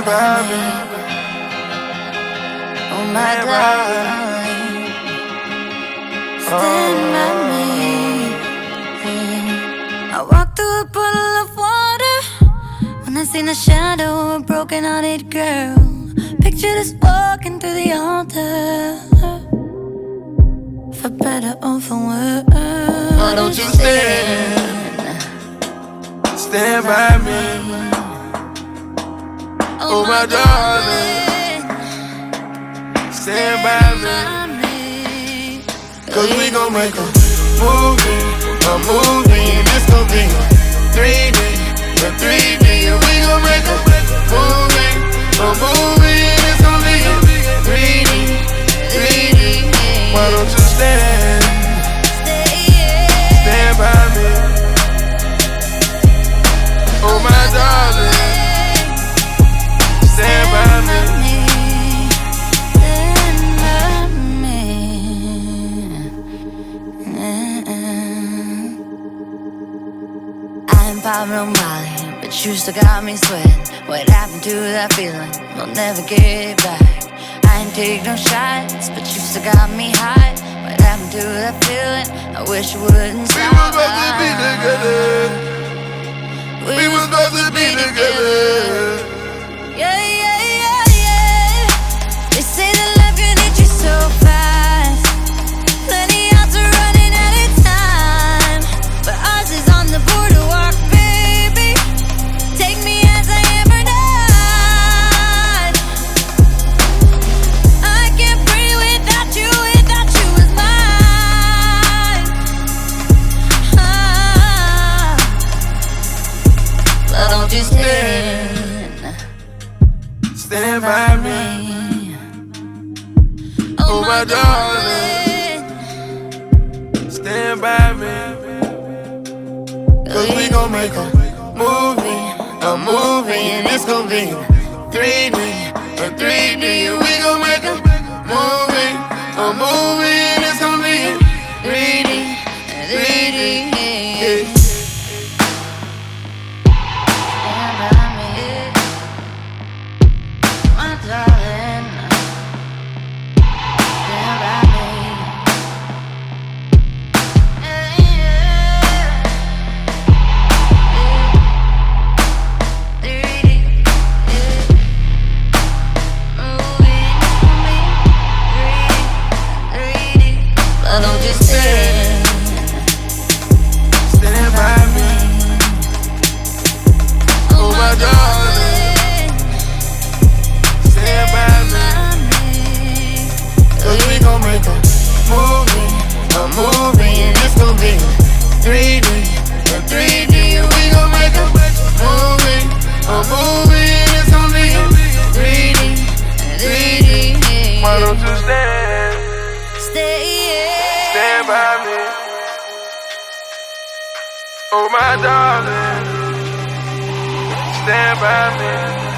stand by me. Oh my darling, stand by me. I walked through a puddle of water when I seen the shadow of a broken-hearted girl. Pictured us walking through the altar, for better or for worse. Why don't you stand by me? Oh my darling, stand by me. 'Cause we gon' make a movie, and it's gon' be a 3D, and we gon' make a movie, and it's gon' be a 3D. Why don't you stand by me? Oh my darling, stand by me. I'm Pablo Mali, but you still got me sweating. What happened to that feeling? We'll never get it back. I ain't take no shots, but you still got me high. What happened to that feeling? I wish you wouldn't stop. We were supposed to be together. We were supposed to be together. Yeah. They say that love can hit you so fast. Plenty odds are running out of time, but ours is on the boardwalk, baby. Take me as I am or not. I can't breathe without you is mine. But don't you stand by me. Oh my darling, stand by me. 'Cause we gon' make a movie, and it's gon' be a 3D, and we gon' make a movie, and it's gon' be a 3D. Stand by me, my darling. Stand by me. But don't you Stand by me. Oh my darling, stand by me. 'Cause we gon' make a movie, and it's gon' be a 3D, and we gon' make a movie, and it's gon' be a 3D. Why don't you stand by me? Oh my darling, stand by me.